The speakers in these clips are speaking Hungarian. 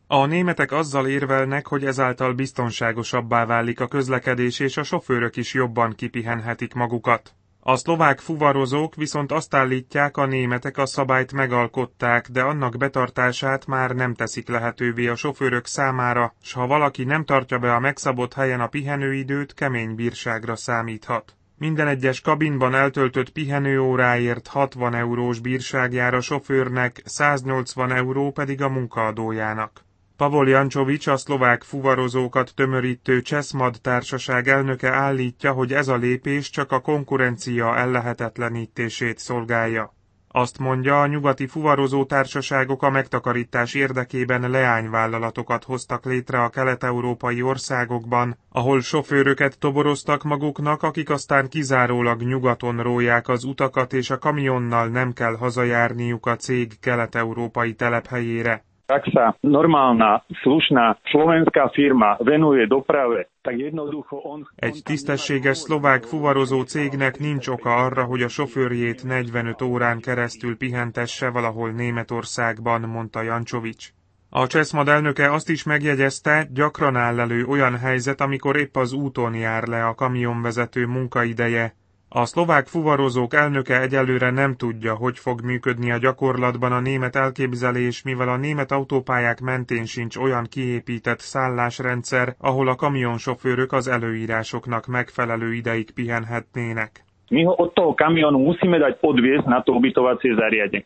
A németek azzal érvelnek, hogy ezáltal biztonságosabbá válik a közlekedés és a sofőrök is jobban kipihenhetik magukat. A szlovák fuvarozók viszont azt állítják, a németek a szabályt megalkották, de annak betartását már nem teszik lehetővé a sofőrök számára, s ha valaki nem tartja be a megszabott helyen a pihenőidőt, kemény bírságra számíthat. Minden egyes kabinban eltöltött pihenőóráért 60 eurós bírság jár a sofőrnek, 180 euró pedig a munkaadójának. Pavol Jancsovics, a szlovák fuvarozókat tömörítő Cseszmad társaság elnöke állítja, hogy ez a lépés csak a konkurencia ellehetetlenítését szolgálja. Azt mondja, a nyugati fuvarozó társaságok a megtakarítás érdekében leányvállalatokat hoztak létre a kelet-európai országokban, ahol sofőröket toboroztak maguknak, akik aztán kizárólag nyugaton rólják az utakat, és a kamionnal nem kell hazajárniuk a cég kelet-európai telephelyére. Ak sa normálna, slušná slovenská firma venuje doprave, tak jednoducho Egy tisztességes szlovák fuvarozó cégnek nincs oka arra, hogy a sofőrjét 45 órán keresztül pihentesse valahol Németországban, mondta Jancsovics. A Cseszmad elnöke azt is megjegyezte, gyakran áll elő olyan helyzet, amikor épp az úton jár le a kamionvezető munkaideje. A szlovák fuvarozók elnöke egyelőre nem tudja, hogy fog működni a gyakorlatban a német elképzelés, mivel a német autópályák mentén sincs olyan kiépített szállásrendszer, ahol a kamionsofőrök az előírásoknak megfelelő ideig pihenhetnének. My ho od toho kamionu musíme dať odviesť na to ubytovacie zariadenie.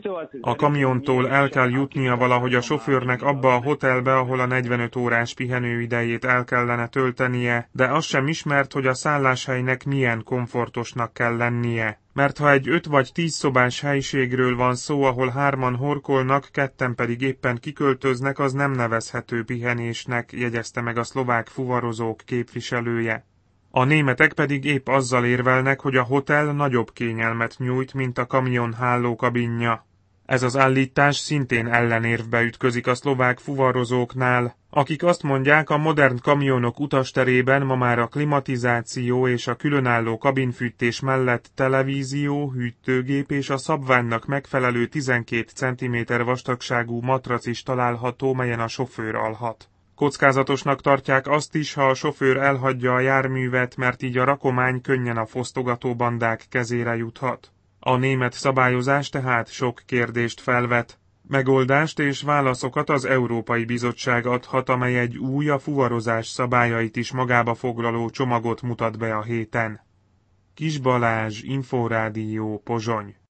A kamiontól el kell jutnia valahogy a sofőrnek abba a hotelbe, ahol a 45 órás pihenőidejét el kellene töltenie, de az sem ismert, hogy a szálláshelynek milyen komfortosnak kell lennie. Mert ha egy 5 vagy 10 szobás helyiségről van szó, ahol 3-an horkolnak, 2 pedig éppen kiköltöznek, az nem nevezhető pihenésnek, jegyezte meg a szlovák fuvarozók képviselője. A németek pedig épp azzal érvelnek, hogy a hotel nagyobb kényelmet nyújt, mint a kamion hálókabinja. Ez az állítás szintén ellenérvbe ütközik a szlovák fuvarozóknál, akik azt mondják, a modern kamionok utasterében ma már a klimatizáció és a különálló kabinfűtés mellett televízió, hűtőgép és a szabványnak megfelelő 12 cm vastagságú matrac is található, melyen a sofőr alhat. Kockázatosnak tartják azt is, ha a sofőr elhagyja a járművet, mert így a rakomány könnyen a fosztogató bandák kezére juthat. A német szabályozás tehát sok kérdést felvet. Megoldást és válaszokat az Európai Bizottság adhat, amely egy új, a fuvarozás szabályait is magába foglaló csomagot mutat be a héten. Kis Balázs, Inforádió, Pozsony.